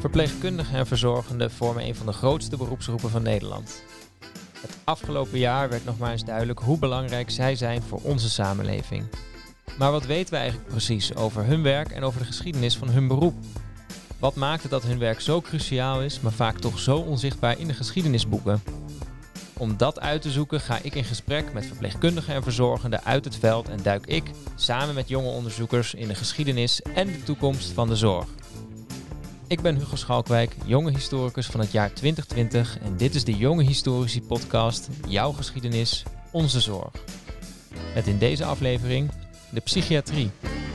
Verpleegkundigen en verzorgenden vormen een van de grootste beroepsgroepen van Nederland. Het afgelopen jaar werd nog maar eens duidelijk hoe belangrijk zij zijn voor onze samenleving. Maar wat weten we eigenlijk precies over hun werk en over de geschiedenis van hun beroep? Wat maakt het dat hun werk zo cruciaal is, maar vaak toch zo onzichtbaar in de geschiedenisboeken? Om dat uit te zoeken ga ik in gesprek met verpleegkundigen en verzorgenden uit het veld en duik ik samen met jonge onderzoekers in de geschiedenis en de toekomst van de zorg. Ik ben Hugo Schalkwijk, jonge historicus van het jaar 2020 en dit is de Jonge Historici podcast, jouw geschiedenis, onze zorg. Met in deze aflevering de psychiatrie.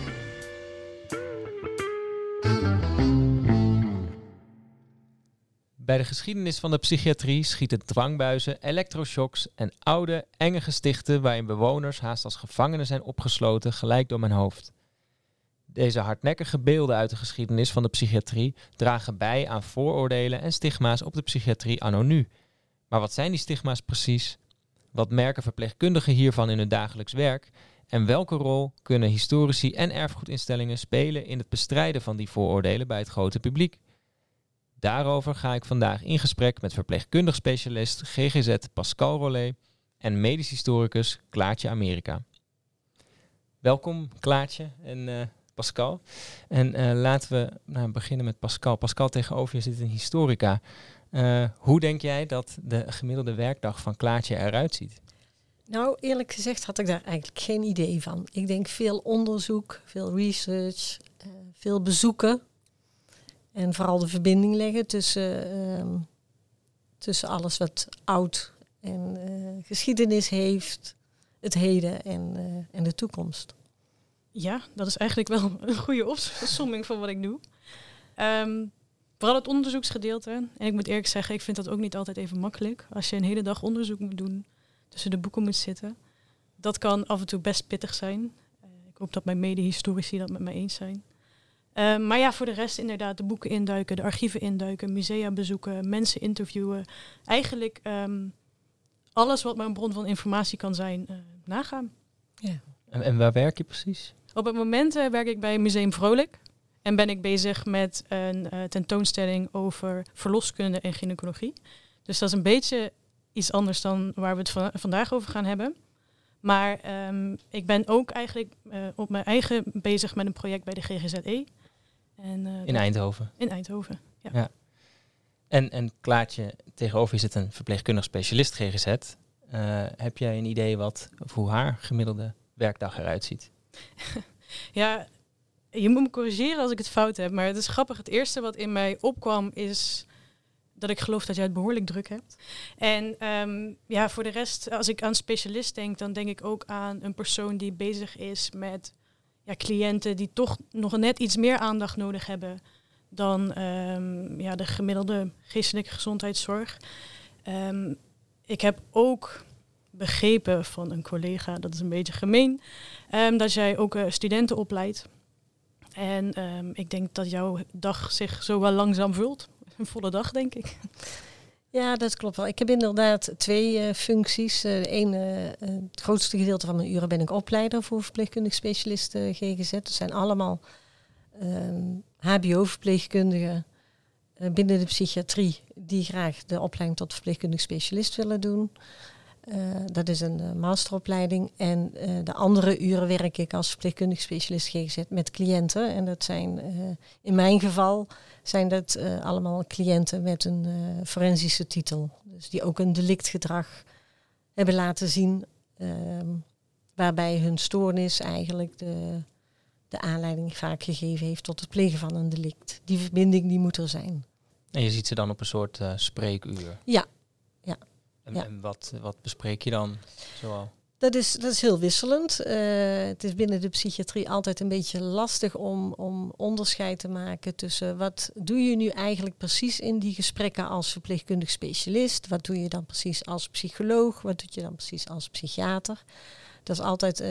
Bij de geschiedenis van de psychiatrie schieten dwangbuizen, elektroshocks en oude, enge gestichten waarin bewoners haast als gevangenen zijn opgesloten gelijk door mijn hoofd. Deze hardnekkige beelden uit de geschiedenis van de psychiatrie dragen bij aan vooroordelen en stigma's op de psychiatrie anno nu. Maar wat zijn die stigma's precies? Wat merken verpleegkundigen hiervan in hun dagelijks werk? En welke rol kunnen historici en erfgoedinstellingen spelen in het bestrijden van die vooroordelen bij het grote publiek? Daarover ga ik vandaag in gesprek met verpleegkundig specialist GGZ Pascal Rollet en medisch historicus Klaartje Amerika. Welkom Klaartje en Pascal. En laten we beginnen met Pascal. Pascal, tegenover je zit een historica. Hoe denk jij dat de gemiddelde werkdag van Klaartje eruit ziet? Nou, eerlijk gezegd had ik daar eigenlijk geen idee van. Ik denk veel onderzoek, veel research, veel bezoeken. En vooral de verbinding leggen tussen alles wat oud en geschiedenis heeft, het heden en de toekomst. Ja, dat is eigenlijk wel een goede opsomming van wat ik doe. Vooral het onderzoeksgedeelte. En ik moet eerlijk zeggen, ik vind dat ook niet altijd even makkelijk. Als je een hele dag onderzoek moet doen, tussen de boeken moet zitten. Dat kan af en toe best pittig zijn. Ik hoop dat mijn mede-historici dat met mij eens zijn. Maar ja, voor de rest inderdaad de boeken induiken, de archieven induiken, musea bezoeken, mensen interviewen. Eigenlijk alles wat maar een bron van informatie kan zijn, nagaan. Ja. En waar werk je precies? Op het moment werk ik bij Museum Vrolijk en ben ik bezig met een tentoonstelling over verloskunde en gynaecologie. Dus dat is een beetje iets anders dan waar we het vandaag over gaan hebben. Maar ik ben ook eigenlijk op mijn eigen bezig met een project bij de GGZE. In Eindhoven? In Eindhoven, ja. Ja. En Klaartje, tegenover je zit een verpleegkundig specialist GGZ. Heb jij een idee hoe haar gemiddelde werkdag eruit ziet? Ja, je moet me corrigeren als ik het fout heb. Maar het is grappig. Het eerste wat in mij opkwam is dat ik geloof dat jij het behoorlijk druk hebt. En voor de rest, als ik aan specialist denk, dan denk ik ook aan een persoon die bezig is met cliënten die toch nog net iets meer aandacht nodig hebben dan de gemiddelde geestelijke gezondheidszorg. Ik heb ook begrepen van een collega, dat is een beetje gemeen, dat jij ook studenten opleidt. En ik denk dat jouw dag zich zo wel langzaam vult. Een volle dag, denk ik. Ja, dat klopt wel. Ik heb inderdaad twee functies. Het grootste gedeelte van mijn uren ben ik opleider voor verpleegkundig specialist GGZ. Dat zijn allemaal HBO-verpleegkundigen binnen de psychiatrie die graag de opleiding tot verpleegkundig specialist willen doen. Dat is een masteropleiding. En de andere uren werk ik als verpleegkundig specialist GGZ met cliënten. En dat zijn, in mijn geval, zijn dat allemaal cliënten met een forensische titel. Dus die ook een delictgedrag hebben laten zien. Waarbij hun stoornis eigenlijk de aanleiding vaak gegeven heeft tot het plegen van een delict. Die verbinding die moet er zijn. En je ziet ze dan op een soort spreekuur? Ja. En wat bespreek je dan zoal? Dat is heel wisselend. Het is binnen de psychiatrie altijd een beetje lastig om onderscheid te maken tussen wat doe je nu eigenlijk precies in die gesprekken als verpleegkundig specialist? Wat doe je dan precies als psycholoog? Wat doe je dan precies als psychiater? Dat is altijd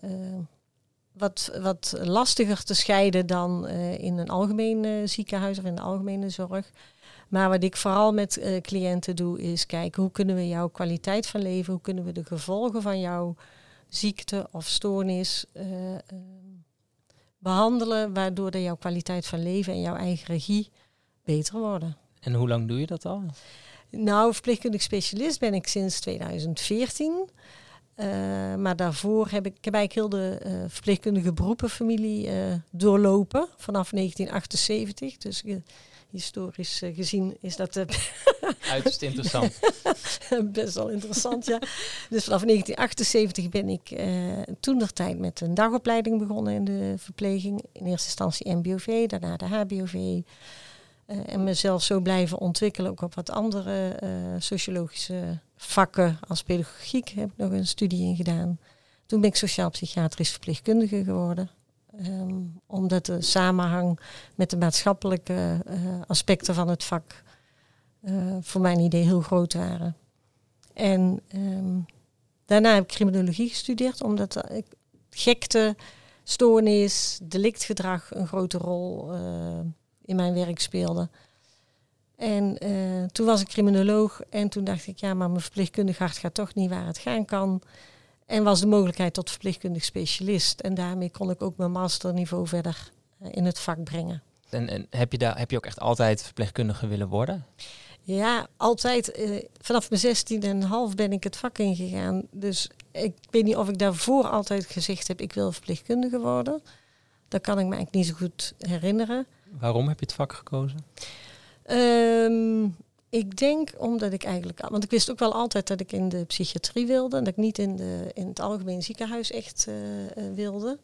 wat lastiger te scheiden dan in een algemeen ziekenhuis of in de algemene zorg. Maar wat ik vooral met cliënten doe is kijken hoe kunnen we jouw kwaliteit van leven, hoe kunnen we de gevolgen van jouw ziekte of stoornis behandelen, waardoor de jouw kwaliteit van leven en jouw eigen regie beter worden. En hoe lang doe je dat al? Nou, verpleegkundig specialist ben ik sinds 2014. Maar daarvoor heb ik eigenlijk heel de verpleegkundige beroepenfamilie doorlopen. Vanaf 1978. Dus historisch gezien is dat Uiterst interessant. best wel interessant, ja. Dus vanaf 1978 ben ik toentertijd met een dagopleiding begonnen in de verpleging. In eerste instantie MBOV, daarna de HBOV. En mezelf zo blijven ontwikkelen, ook op wat andere sociologische vakken als pedagogiek heb ik nog een studie in gedaan. Toen ben ik sociaal-psychiatrisch verpleegkundige geworden. Omdat de samenhang met de maatschappelijke aspecten van het vak voor mijn idee heel groot waren. En daarna heb ik criminologie gestudeerd, omdat gekte, stoornis, delictgedrag een grote rol in mijn werk speelde. En toen was ik criminoloog en toen dacht ik, ja, maar mijn verpleegkundig hart gaat toch niet waar het gaan kan. En was de mogelijkheid tot verpleegkundig specialist. En daarmee kon ik ook mijn masterniveau verder in het vak brengen. En heb je ook echt altijd verpleegkundige willen worden? Ja, altijd. Vanaf mijn 16,5 ben ik het vak ingegaan. Dus ik weet niet of ik daarvoor altijd gezegd heb, ik wil verpleegkundige worden. Dat kan ik me eigenlijk niet zo goed herinneren. Waarom heb je het vak gekozen? Ik denk omdat ik eigenlijk... Want ik wist ook wel altijd dat ik in de psychiatrie wilde. En dat ik niet in het algemeen ziekenhuis echt wilde.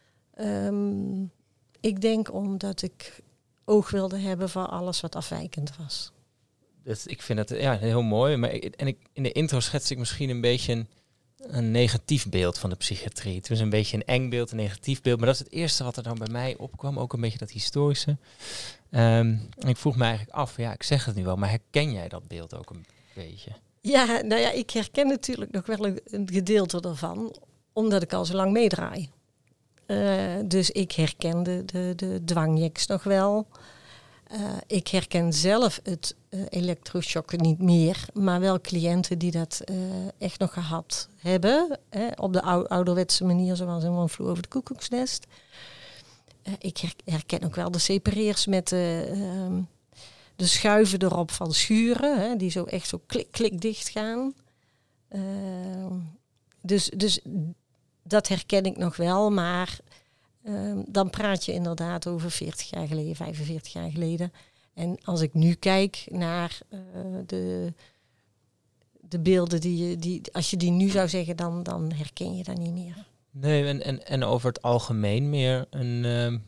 Ik denk omdat ik oog wilde hebben voor alles wat afwijkend was. Dus ik vind het heel mooi. Maar in de intro schets ik misschien een beetje een negatief beeld van de psychiatrie. Het was een beetje een eng beeld, een negatief beeld. Maar dat is het eerste wat er dan bij mij opkwam. Ook een beetje dat historische. En ik vroeg me eigenlijk af, ja, ik zeg het nu wel, maar herken jij dat beeld ook een beetje? Ja, nou ja, ik herken natuurlijk nog wel een gedeelte ervan, omdat ik al zo lang meedraai. Dus ik herken de dwangjeks nog wel. Ik herken zelf het elektroshocken niet meer, maar wel cliënten die dat echt nog gehad hebben. Op de ouderwetse manier, zoals in One Flew Over the Cuckoo's Nest. Ik herken ook wel de separeers met de schuiven erop van schuren, die zo echt zo klik dicht gaan. Dus dat herken ik nog wel, maar dan praat je inderdaad over 40 jaar geleden, 45 jaar geleden. En als ik nu kijk naar de beelden die als je die nu zou zeggen, dan herken je dat niet meer. Nee, en over het algemeen meer een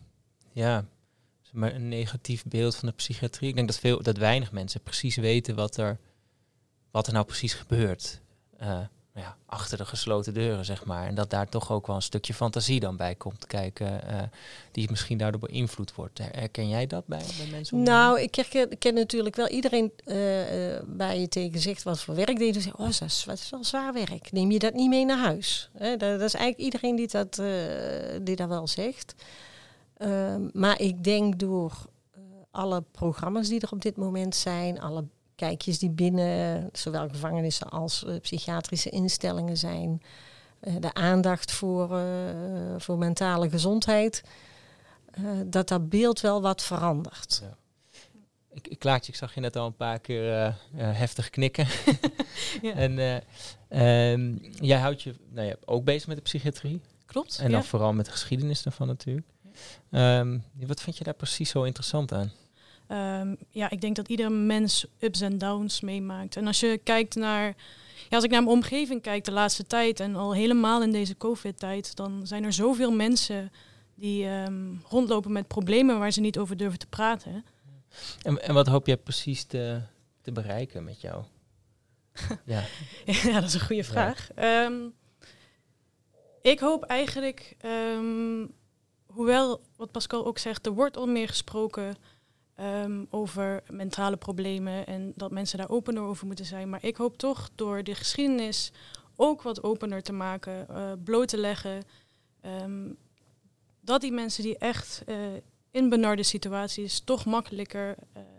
negatief beeld van de psychiatrie. Ik denk dat weinig mensen precies weten wat er nou precies gebeurt. Achter de gesloten deuren, zeg maar. En dat daar toch ook wel een stukje fantasie dan bij komt kijken, die misschien daardoor beïnvloed wordt. Herken jij dat bij mensen? Nou, ik ken natuurlijk wel iedereen bij je tegen zegt wat voor werk deed. Oh, dat is wel zwaar werk. Neem je dat niet mee naar huis? Dat is eigenlijk iedereen die dat wel zegt. Maar ik denk door alle programma's die er op dit moment zijn, alle kijkjes die binnen zowel gevangenissen als psychiatrische instellingen zijn, de aandacht voor mentale gezondheid, dat beeld wel wat verandert. Ja. Klaartje, ik zag je net al een paar keer heftig knikken. Ja. En jij houdt je ook bezig met de psychiatrie. Klopt. En dan vooral met de geschiedenis daarvan natuurlijk. Wat vind je daar precies zo interessant aan? Ik denk dat iedere mens ups en downs meemaakt. En als je kijkt naar... Ja, als ik naar mijn omgeving kijk de laatste tijd en al helemaal in deze COVID-tijd, dan zijn er zoveel mensen die rondlopen met problemen waar ze niet over durven te praten. En wat hoop jij precies te bereiken met jou? Ja, dat is een goede vraag. Ja. Ik hoop eigenlijk, hoewel wat Pascal ook zegt, er wordt al meer gesproken over mentale problemen en dat mensen daar opener over moeten zijn. Maar ik hoop toch door de geschiedenis ook wat opener te maken, bloot te leggen, dat die mensen die echt in benarde situaties toch makkelijker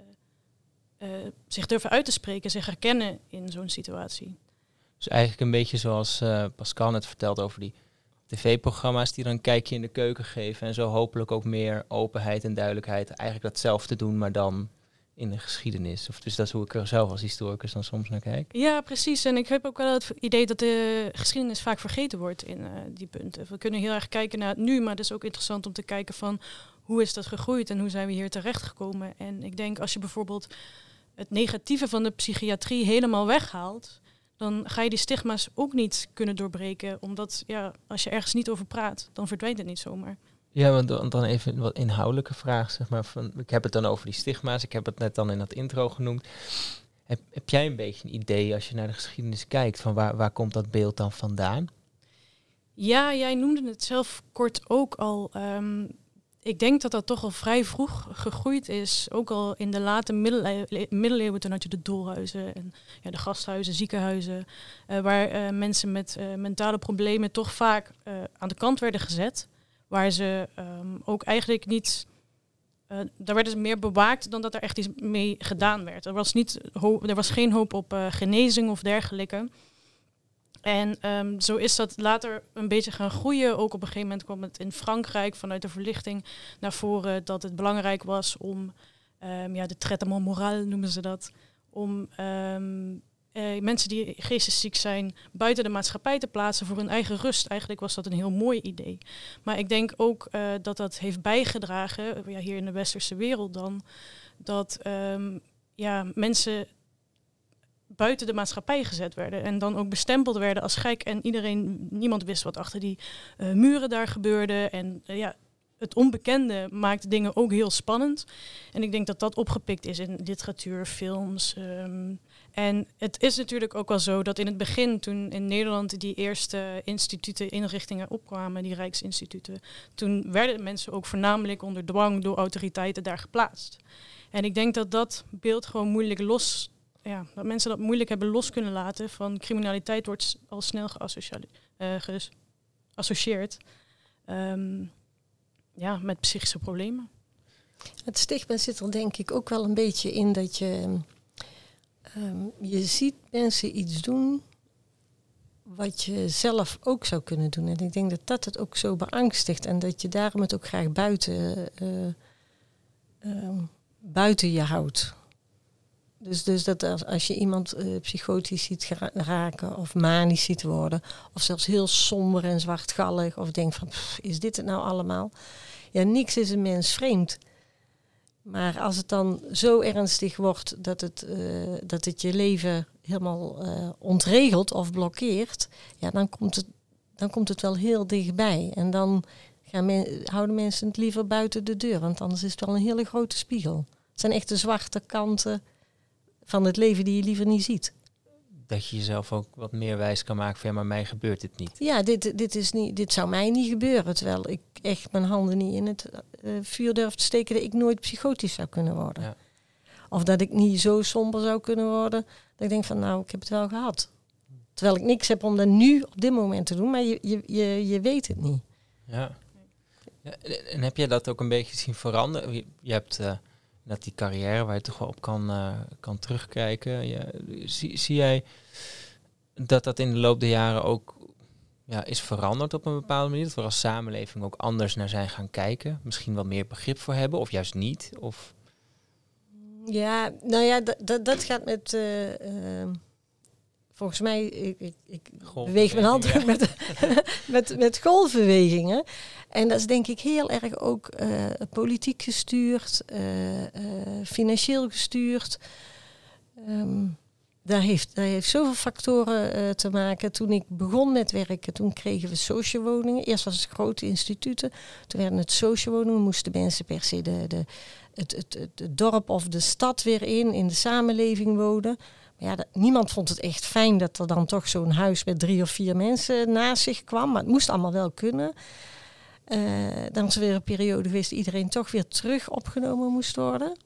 zich durven uit te spreken, zich herkennen in zo'n situatie. Dus eigenlijk een beetje zoals Pascal net vertelt over die tv-programma's die dan een kijkje in de keuken geven en zo hopelijk ook meer openheid en duidelijkheid. Eigenlijk datzelfde doen, maar dan in de geschiedenis. Of dus dat is hoe ik er zelf als historicus dan soms naar kijk. Ja, precies. En ik heb ook wel het idee dat de geschiedenis vaak vergeten wordt in die punten. We kunnen heel erg kijken naar het nu, maar het is ook interessant om te kijken van hoe is dat gegroeid en hoe zijn we hier terechtgekomen. En ik denk als je bijvoorbeeld het negatieve van de psychiatrie helemaal weghaalt, dan ga je die stigma's ook niet kunnen doorbreken. Omdat als je ergens niet over praat, dan verdwijnt het niet zomaar. Ja, want dan even een wat inhoudelijke vraag, zeg maar. Ik heb het dan over die stigma's. Ik heb het net dan in dat intro genoemd. Heb jij een beetje een idee als je naar de geschiedenis kijkt van waar komt dat beeld dan vandaan? Ja, jij noemde het zelf kort ook al. Ik denk dat dat toch al vrij vroeg gegroeid is. Ook al in de late middeleeuwen, toen had je de doolhuizen en de gasthuizen, ziekenhuizen. Waar mensen met mentale problemen toch vaak aan de kant werden gezet. Waar ze ook eigenlijk niet... daar werden ze meer bewaakt dan dat er echt iets mee gedaan werd. Er was geen hoop op genezing of dergelijke. En zo is dat later een beetje gaan groeien. Ook op een gegeven moment kwam het in Frankrijk vanuit de verlichting naar voren dat het belangrijk was om, de traitement moral noemen ze dat, om mensen die geestesziek zijn buiten de maatschappij te plaatsen voor hun eigen rust. Eigenlijk was dat een heel mooi idee. Maar ik denk ook dat heeft bijgedragen, hier in de westerse wereld dan, dat mensen buiten de maatschappij gezet werden en dan ook bestempeld werden als gek en niemand wist wat achter die muren daar gebeurde en het onbekende maakt dingen ook heel spannend en ik denk dat dat opgepikt is in literatuur, films en het is natuurlijk ook wel zo dat in het begin toen in Nederland die eerste instituten, inrichtingen opkwamen, die rijksinstituten, toen werden mensen ook voornamelijk onder dwang door autoriteiten daar geplaatst en ik denk dat dat beeld gewoon moeilijk dat mensen dat moeilijk hebben los kunnen laten van criminaliteit wordt al snel geassocieerd met psychische problemen. Het stigma zit er denk ik ook wel een beetje in dat je ziet mensen iets doen wat je zelf ook zou kunnen doen. En ik denk dat dat het ook zo beangstigt en dat je daarom het ook graag buiten je houdt. Dus dat als je iemand psychotisch ziet raken of manisch ziet worden, of zelfs heel somber en zwartgallig, of denkt van, is dit het nou allemaal? Ja, niks is een mens vreemd. Maar als het dan zo ernstig wordt dat het je leven helemaal ontregelt of blokkeert, dan komt het wel heel dichtbij. En dan houden mensen het liever buiten de deur, want anders is het wel een hele grote spiegel. Het zijn echt de zwarte kanten van het leven die je liever niet ziet. Dat je jezelf ook wat meer wijs kan maken van maar mij gebeurt dit niet. Ja, dit zou mij niet gebeuren. Terwijl ik echt mijn handen niet in het vuur durf te steken dat ik nooit psychotisch zou kunnen worden. Ja. Of dat ik niet zo somber zou kunnen worden. Dat ik denk van ik heb het wel gehad. Terwijl ik niks heb om dat nu op dit moment te doen. Maar je weet het niet. Ja. En heb jij dat ook een beetje zien veranderen? Je hebt... dat die carrière waar je toch wel op kan terugkijken. Zie jij dat in de loop der jaren ook is veranderd op een bepaalde manier? Dat we als samenleving ook anders naar zijn gaan kijken? Misschien wel meer begrip voor hebben of juist niet? Of... Ja, dat gaat met... volgens mij, ik beweeg mijn hand met golfbewegingen. En dat is denk ik heel erg ook politiek gestuurd, financieel gestuurd. Daar heeft zoveel factoren te maken. Toen ik begon met werken, toen kregen we sociowoningen. Eerst was het grote instituten, toen werden het sociowoningen. Moesten mensen per se het dorp of de stad weer in de samenleving wonen. Maar niemand vond het echt fijn dat er dan toch zo'n huis met 3 of 4 mensen naast zich kwam. Maar het moest allemaal wel kunnen. Dan is er weer een periode geweest dat iedereen toch weer terug opgenomen moest worden.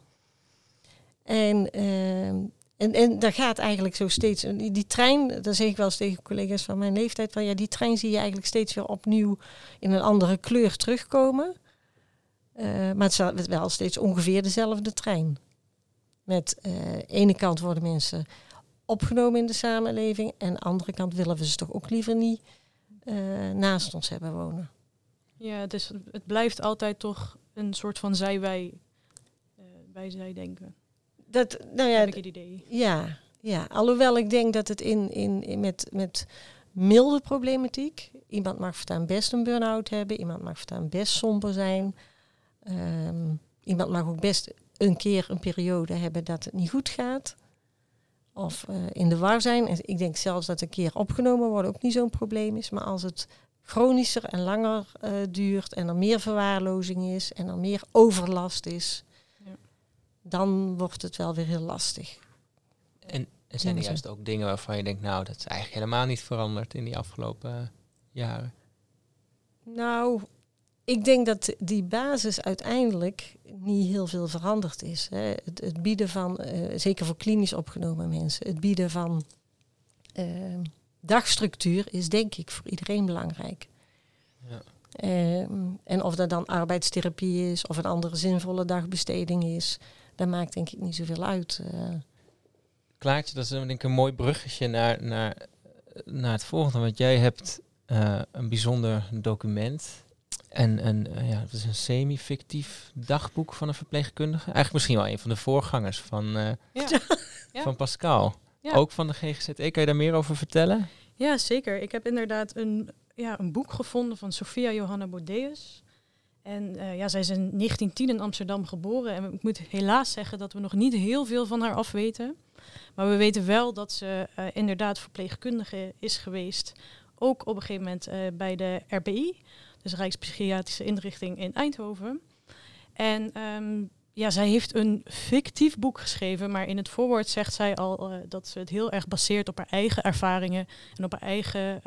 En daar gaat eigenlijk zo steeds... Die trein, dat zeg ik wel eens tegen collega's van mijn leeftijd... van die trein zie je eigenlijk steeds weer opnieuw in een andere kleur terugkomen. Maar het is wel steeds ongeveer dezelfde trein. Met ene kant worden mensen opgenomen in de samenleving... en aan de andere kant willen we ze toch ook liever niet naast ons hebben wonen. Ja, dus het blijft altijd toch een soort van zij-wij denken. Heb ik het idee. Ja, alhoewel ik denk dat het met milde problematiek, iemand mag voortaan best een burn-out hebben, iemand mag voortaan best somber zijn, iemand mag ook best een keer een periode hebben dat het niet goed gaat. Of in de war zijn. En ik denk zelfs dat een keer opgenomen worden ook niet zo'n probleem is. Maar als het chronischer en langer duurt en er meer verwaarlozing is en er meer overlast is, dan wordt het wel weer heel lastig. En zijn er juist ook dingen waarvan je denkt, nou, dat is eigenlijk helemaal niet veranderd in die afgelopen jaren? Nou, ik denk dat die basis uiteindelijk niet heel veel veranderd is. Hè. Het bieden van, zeker voor klinisch opgenomen mensen, het bieden van dagstructuur is denk ik voor iedereen belangrijk. Ja. En of dat dan arbeidstherapie is of een andere zinvolle dagbesteding is, dat maakt denk ik niet zoveel uit. Klaartje, dat is denk ik een mooi bruggetje naar het volgende. Want jij hebt een bijzonder document. En het is een semi-fictief dagboek van een verpleegkundige. Eigenlijk misschien wel een van de voorgangers van Pascal. Ja. Ook van de GGZ. Kan je daar meer over vertellen? Ja, zeker. Ik heb inderdaad een boek gevonden van Sophia Johanna Bodeus. En zij is in 1910 in Amsterdam geboren. En ik moet helaas zeggen dat we nog niet heel veel van haar af weten. Maar we weten wel dat ze inderdaad verpleegkundige is geweest. Ook op een gegeven moment bij de RPI. Dus Rijkspsychiatrische Inrichting in Eindhoven. En zij heeft een fictief boek geschreven. Maar in het voorwoord zegt zij al dat ze het heel erg baseert op haar eigen ervaringen. En op haar eigen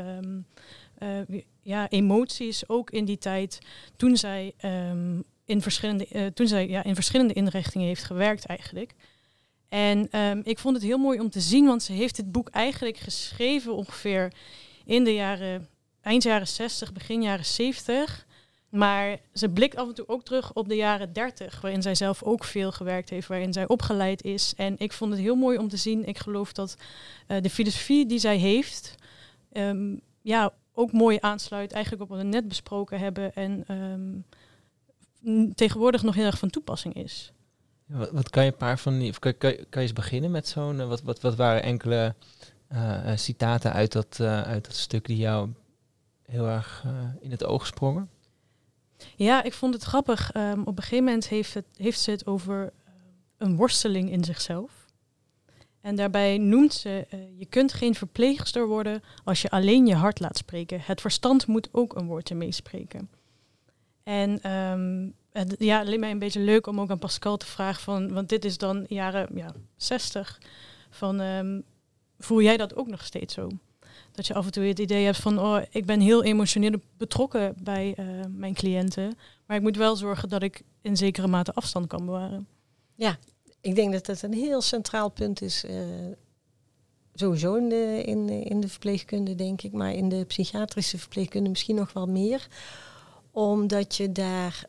emoties. Ook in die tijd toen zij in verschillende inrichtingen heeft gewerkt eigenlijk. En ik vond het heel mooi om te zien. Want ze heeft dit boek eigenlijk geschreven ongeveer in de eind jaren 60, begin jaren 70. Maar ze blikt af en toe ook terug op de jaren 30, waarin zij zelf ook veel gewerkt heeft, waarin zij opgeleid is. En ik vond het heel mooi om te zien. Ik geloof dat de filosofie die zij heeft, ook mooi aansluit eigenlijk op wat we net besproken hebben. En tegenwoordig nog heel erg van toepassing is. Wat kan je een paar van die... Kan je eens beginnen met zo'n... Wat waren enkele citaten uit dat stuk die jou heel erg in het oog sprongen? Ja, ik vond het grappig. Op een gegeven moment heeft ze het over een worsteling in zichzelf. En daarbij noemt ze, je kunt geen verpleegster worden als je alleen je hart laat spreken. Het verstand moet ook een woordje meespreken. En het leek mij een beetje leuk om ook aan Pascal te vragen, want dit is dan jaren 60, voel jij dat ook nog steeds zo? Dat je af en toe het idee hebt van, ik ben heel emotioneel betrokken bij mijn cliënten. Maar ik moet wel zorgen dat ik in zekere mate afstand kan bewaren. Ja, ik denk dat dat een heel centraal punt is. Sowieso in de verpleegkunde, denk ik. Maar in de psychiatrische verpleegkunde misschien nog wel meer. Omdat je daar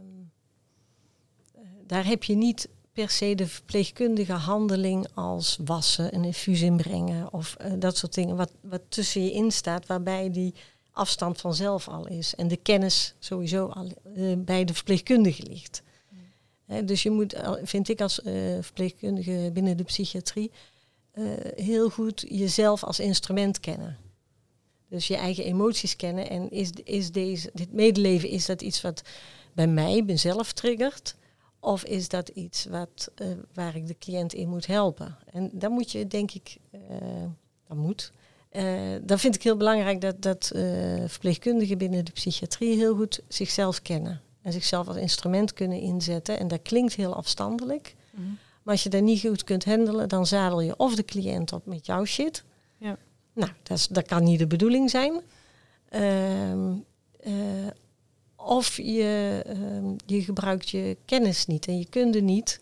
heb je niet per se de verpleegkundige handeling als wassen, een infuus inbrengen of dat soort dingen. Wat tussen je in staat, waarbij die afstand vanzelf al is. En de kennis sowieso al bij de verpleegkundige ligt. Dus je moet, vind ik als verpleegkundige binnen de psychiatrie, heel goed jezelf als instrument kennen. Dus je eigen emoties kennen. En is dit medeleven, is dat iets wat bij mezelf triggert? Of is dat iets waar ik de cliënt in moet helpen? En dan moet je, denk ik, dan vind ik heel belangrijk dat verpleegkundigen binnen de psychiatrie heel goed zichzelf kennen. En zichzelf als instrument kunnen inzetten. En dat klinkt heel afstandelijk. Mm-hmm. Maar als je dat niet goed kunt handelen, dan zadel je of de cliënt op met jouw shit. Ja. Nou, dat kan niet de bedoeling zijn. Of je gebruikt je kennis niet en je kunde niet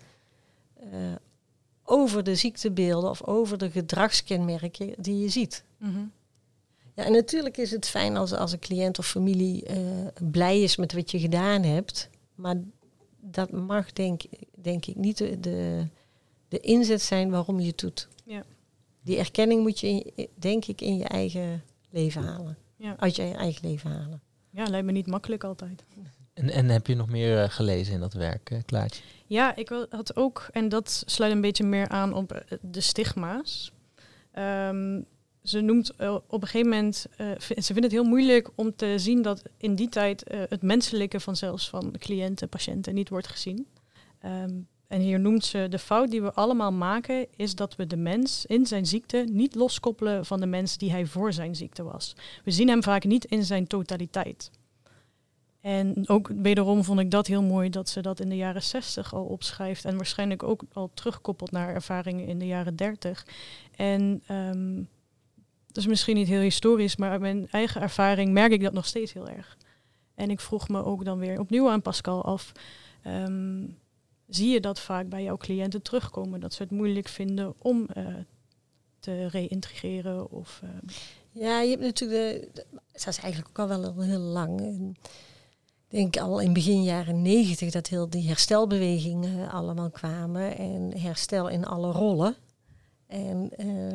over de ziektebeelden of over de gedragskenmerken die je ziet. Mm-hmm. Ja, en natuurlijk is het fijn als een cliënt of familie blij is met wat je gedaan hebt. Maar dat mag denk ik niet de inzet zijn waarom je het doet. Ja. Die erkenning moet je denk ik in je eigen leven halen. Ja. Uit je eigen leven halen. Ja, lijkt me niet makkelijk altijd. En heb je nog meer gelezen in dat werk, Klaartje? Ja, ik had ook, en dat sluit een beetje meer aan op de stigma's. Ze noemt op een gegeven moment, ze vindt het heel moeilijk om te zien dat in die tijd het menselijke van cliënten, patiënten niet wordt gezien. En hier noemt ze de fout die we allemaal maken, is dat we de mens in zijn ziekte niet loskoppelen van de mens die hij voor zijn ziekte was. We zien hem vaak niet in zijn totaliteit. En ook wederom vond ik dat heel mooi dat ze dat in de jaren 60 al opschrijft en waarschijnlijk ook al terugkoppelt naar ervaringen in de jaren 30. En dat is misschien niet heel historisch, maar uit mijn eigen ervaring merk ik dat nog steeds heel erg. En ik vroeg me ook dan weer opnieuw aan Pascal af, zie je dat vaak bij jouw cliënten terugkomen, dat ze het moeilijk vinden om te reïntegreren? Ja, je hebt natuurlijk, dat is eigenlijk ook al wel heel lang. Ik denk al in begin jaren 90 dat heel die herstelbewegingen allemaal kwamen. En herstel in alle rollen. En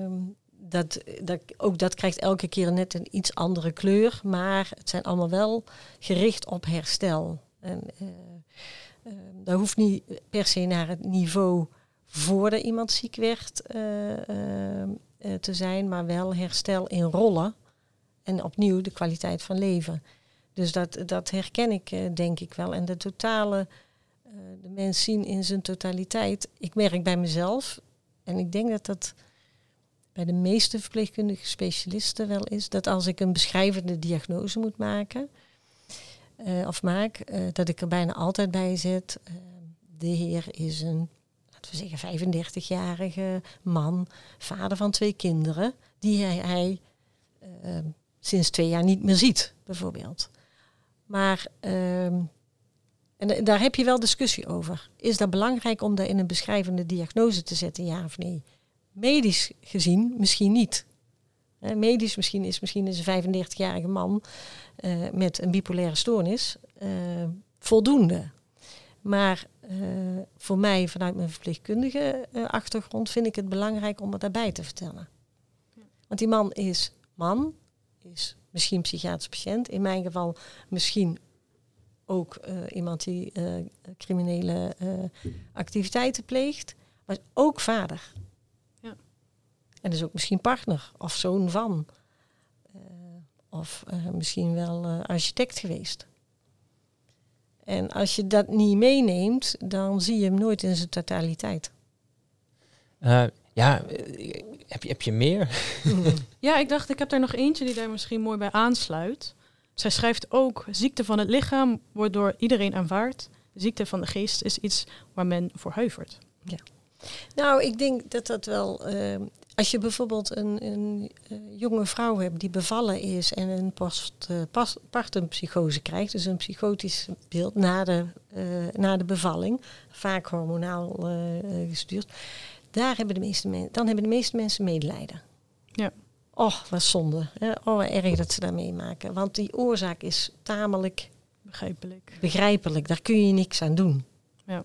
dat krijgt elke keer net een iets andere kleur. Maar het zijn allemaal wel gericht op herstel. En dat hoeft niet per se naar het niveau voordat iemand ziek werd te zijn. Maar wel herstel in rollen. En opnieuw de kwaliteit van leven. Dus dat herken ik denk ik wel. En de totale, de mens zien in zijn totaliteit. Ik merk bij mezelf, en ik denk dat dat bij de meeste verpleegkundige specialisten wel is, dat als ik een beschrijvende diagnose moet maken, dat ik er bijna altijd bij zet. De heer is een, laten we zeggen, 35-jarige man, vader van 2 kinderen, die hij sinds 2 jaar niet meer ziet, bijvoorbeeld. Maar en daar heb je wel discussie over. Is dat belangrijk om dat in een beschrijvende diagnose te zetten, ja of nee? Medisch gezien misschien niet. Medisch misschien is een 35-jarige man met een bipolaire stoornis voldoende. Maar voor mij, vanuit mijn verpleegkundige achtergrond, vind ik het belangrijk om het daarbij te vertellen. Want die man is misschien psychiatrisch patiënt. In mijn geval misschien ook iemand die criminele activiteiten pleegt. Maar ook vader. Ja. En dus ook misschien partner of zoon van. Of misschien wel architect geweest. En als je dat niet meeneemt, dan zie je hem nooit in zijn totaliteit. Heb je meer? Ja, ik dacht, ik heb er nog eentje die daar misschien mooi bij aansluit. Zij schrijft ook, ziekte van het lichaam wordt door iedereen aanvaard. Ziekte van de geest is iets waar men voor huivert. Ja. Nou, ik denk dat dat wel... als je bijvoorbeeld een jonge vrouw hebt die bevallen is en een postpartumpsychose krijgt, dus een psychotisch beeld na de bevalling, vaak hormonaal gestuurd, dan hebben de meeste mensen medelijden. Ja. Och, wat zonde. Hè? Oh, wat erg dat ze dat meemaken. Want die oorzaak is tamelijk begrijpelijk. Daar kun je niks aan doen. Ja.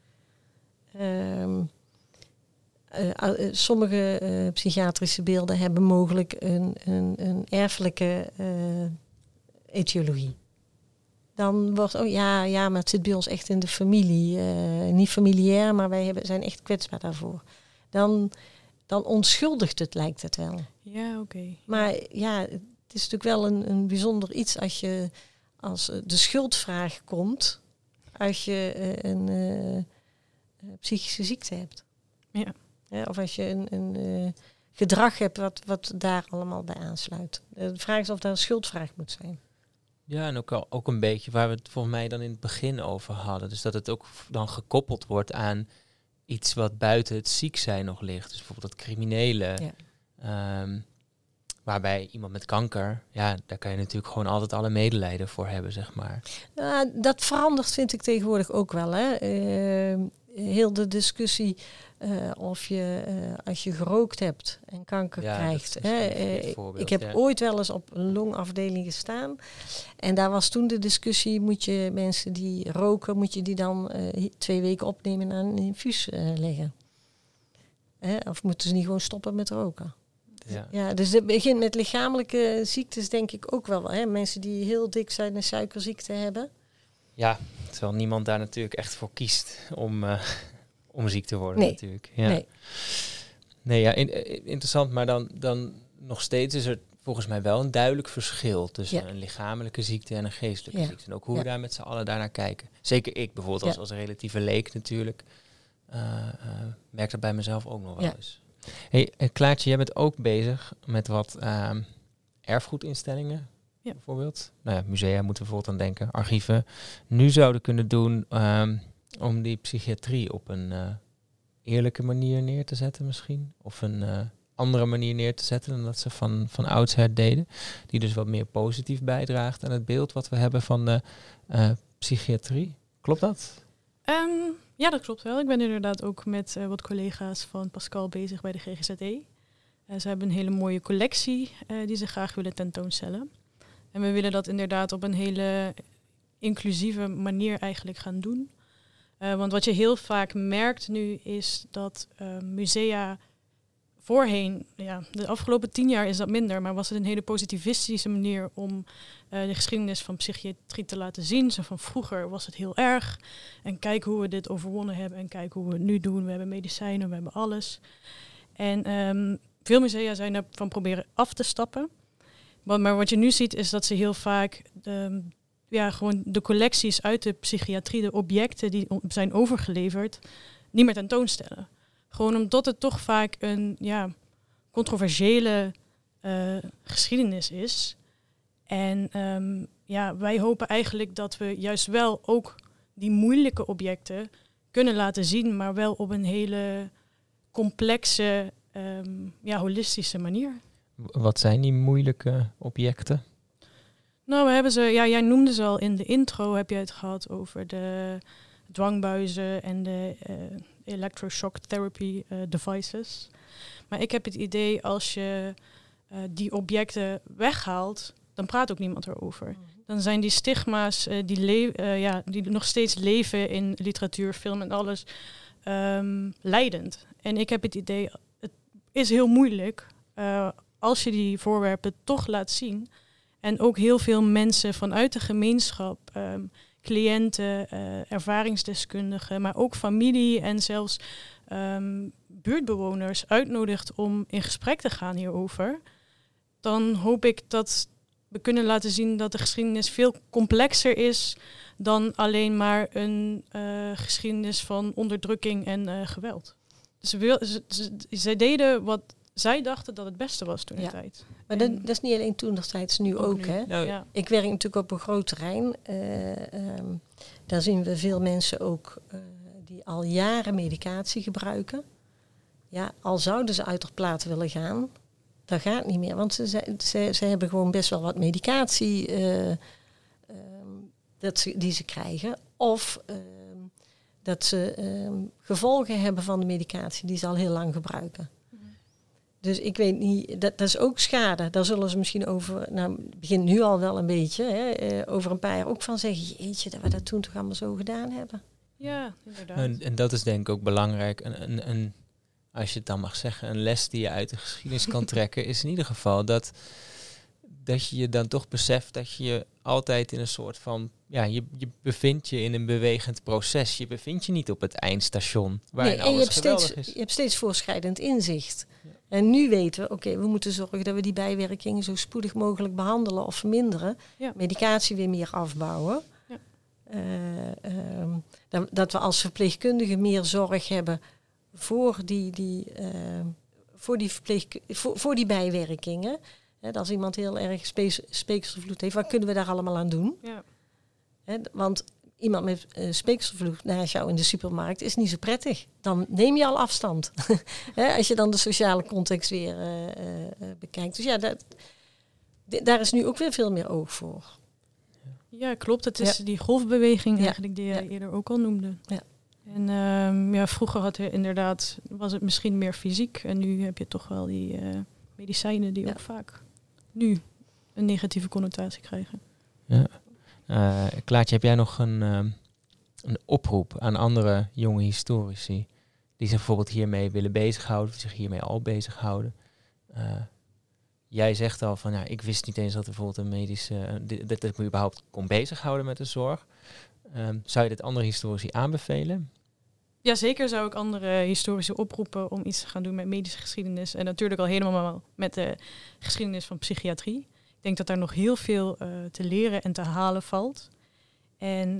Sommige psychiatrische beelden hebben mogelijk een erfelijke etiologie. Dan wordt, maar het zit bij ons echt in de familie. Niet familiair, maar wij zijn echt kwetsbaar daarvoor. Dan onschuldigt het, lijkt het wel. Ja, oké. Maar ja, het is natuurlijk wel een bijzonder iets als de schuldvraag komt als je een psychische ziekte hebt. Ja. Of als je een gedrag hebt wat daar allemaal bij aansluit. De vraag is of daar een schuldvraag moet zijn. Ja, en ook een beetje waar we het volgens mij dan in het begin over hadden. Dus dat het ook dan gekoppeld wordt aan iets wat buiten het ziek zijn nog ligt. Dus bijvoorbeeld dat criminele. Ja. Waarbij iemand met kanker, ja, daar kan je natuurlijk gewoon altijd alle medelijden voor hebben, zeg maar. Dat verandert, vind ik tegenwoordig ook wel. Hè. Heel de discussie of je als je gerookt hebt en kanker krijgt. Ik heb ooit wel eens op een longafdeling gestaan. En daar was toen de discussie, moet je mensen die roken, moet je die dan 2 weken opnemen en aan een infuus leggen? Of moeten ze niet gewoon stoppen met roken? Ja, dus het begint met lichamelijke ziektes denk ik ook wel. Hè? Mensen die heel dik zijn en suikerziekte hebben. Ja, terwijl niemand daar natuurlijk echt voor kiest om ziek te worden natuurlijk. Ja. Nee, ja, interessant, maar dan nog steeds is er volgens mij wel een duidelijk verschil tussen een lichamelijke ziekte en een geestelijke ziekte. En ook hoe we daar met z'n allen daarnaar kijken. Zeker ik bijvoorbeeld als relatieve leek natuurlijk, merk dat bij mezelf ook nog wel eens. Hey, Klaartje, jij bent ook bezig met wat erfgoedinstellingen, bijvoorbeeld. Nou ja, musea moeten we bijvoorbeeld aan denken, archieven. Nu zouden kunnen doen om die psychiatrie op een eerlijke manier neer te zetten misschien. Of een andere manier neer te zetten dan dat ze van oudsher deden. Die dus wat meer positief bijdraagt aan het beeld wat we hebben van de psychiatrie. Klopt dat? Ja, dat klopt wel. Ik ben inderdaad ook met wat collega's van Pascal bezig bij de GGZE. Ze hebben een hele mooie collectie die ze graag willen tentoonstellen. En we willen dat inderdaad op een hele inclusieve manier eigenlijk gaan doen. Want wat je heel vaak merkt nu is dat musea voorheen, de afgelopen 10 jaar is dat minder, maar was het een hele positivistische manier om de geschiedenis van psychiatrie te laten zien. Zo van vroeger was het heel erg en kijk hoe we dit overwonnen hebben en kijk hoe we het nu doen. We hebben medicijnen, we hebben alles. En veel musea zijn ervan proberen af te stappen. Maar wat je nu ziet is dat ze heel vaak gewoon de collecties uit de psychiatrie, de objecten die zijn overgeleverd, niet meer tentoonstellen. Gewoon omdat het toch vaak een controversiële geschiedenis is. En wij hopen eigenlijk dat we juist wel ook die moeilijke objecten kunnen laten zien, maar wel op een hele complexe, holistische manier. Wat zijn die moeilijke objecten? Nou, we hebben ze, jij noemde ze al in de intro, heb je het gehad over de dwangbuizen en de electroshock therapy devices. Maar ik heb het idee, als je die objecten weghaalt, dan praat ook niemand erover. Dan zijn die stigma's die nog steeds leven in literatuur, film en alles, leidend. En ik heb het idee, het is heel moeilijk als je die voorwerpen toch laat zien. En ook heel veel mensen vanuit de gemeenschap, cliënten, ervaringsdeskundigen, maar ook familie en zelfs buurtbewoners uitnodigt om in gesprek te gaan hierover. Dan hoop ik dat we kunnen laten zien dat de geschiedenis veel complexer is dan alleen maar een geschiedenis van onderdrukking en geweld. Dus zij deden wat zij dachten dat het beste was toen de tijd. Maar dat is niet alleen toen, dat is nu ook. Hè? Nou, Ja. Ik werk natuurlijk op een groot terrein. Daar zien we veel mensen ook die al jaren medicatie gebruiken. Ja, al zouden ze uit de plaat willen gaan, dat gaat niet meer. Want ze hebben gewoon best wel wat medicatie die ze krijgen. Of dat ze gevolgen hebben van de medicatie die ze al heel lang gebruiken. Dus ik weet niet, dat is ook schade. Daar zullen ze misschien over, het begint nu al wel een beetje, over een paar jaar ook van zeggen, jeetje, dat we dat toen toch allemaal zo gedaan hebben. Ja, inderdaad. En dat is denk ik ook belangrijk. Een, als je het dan mag zeggen, een les die je uit de geschiedenis kan trekken, is in ieder geval dat je dan toch beseft dat je altijd in een soort van, je bevindt je in een bewegend proces. Je bevindt je niet op het eindstation waarin alles geweldig is. Je hebt steeds voorschrijdend inzicht. Ja. En nu weten we, oké, we moeten zorgen dat we die bijwerkingen zo spoedig mogelijk behandelen of verminderen. Ja. Medicatie weer meer afbouwen. Ja. Dat we als verpleegkundigen meer zorg hebben voor die bijwerkingen. Als iemand heel erg speekselvloed heeft, wat kunnen we daar allemaal aan doen? Ja. Want iemand met speekselvloed naast jou in de supermarkt is niet zo prettig. Dan neem je al afstand. Als je dan de sociale context weer bekijkt. Dus ja, daar is nu ook weer veel meer oog voor. Ja, klopt. Het is die golfbeweging eigenlijk die je eerder ook al noemde. Ja. En vroeger was het misschien meer fysiek. En nu heb je toch wel die medicijnen die ook vaak nu een negatieve connotatie krijgen. Ja. Klaartje, heb jij nog een oproep aan andere jonge historici die zich bijvoorbeeld hiermee willen bezighouden, of zich hiermee al bezighouden? Jij zegt al van, ik wist niet eens dat er bijvoorbeeld een medische, dat ik me überhaupt kon bezighouden met de zorg. Zou je dit andere historici aanbevelen? Ja, zeker zou ik andere historici oproepen om iets te gaan doen met medische geschiedenis. En natuurlijk al helemaal met de geschiedenis van psychiatrie. Ik denk dat daar nog heel veel te leren en te halen valt. En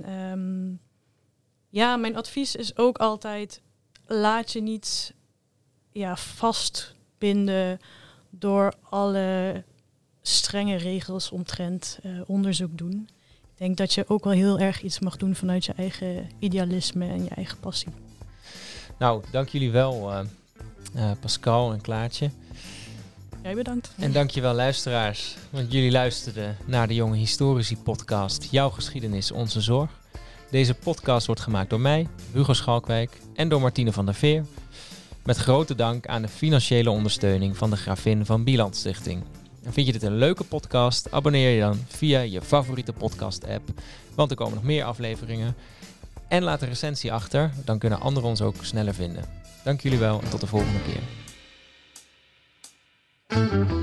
mijn advies is ook altijd, laat je niet vastbinden door alle strenge regels omtrent onderzoek doen. Ik denk dat je ook wel heel erg iets mag doen vanuit je eigen idealisme en je eigen passie. Nou, dank jullie wel, Pascal en Klaartje. Jij bedankt. En dank je wel, luisteraars, want jullie luisterden naar de Jonge Historici podcast Jouw Geschiedenis, Onze Zorg. Deze podcast wordt gemaakt door mij, Hugo Schalkwijk, en door Martine van der Veer. Met grote dank aan de financiële ondersteuning van de Gravin van Bieland Stichting. En vind je dit een leuke podcast? Abonneer je dan via je favoriete podcast-app, want er komen nog meer afleveringen. En laat een recensie achter, dan kunnen anderen ons ook sneller vinden. Dank jullie wel en tot de volgende keer.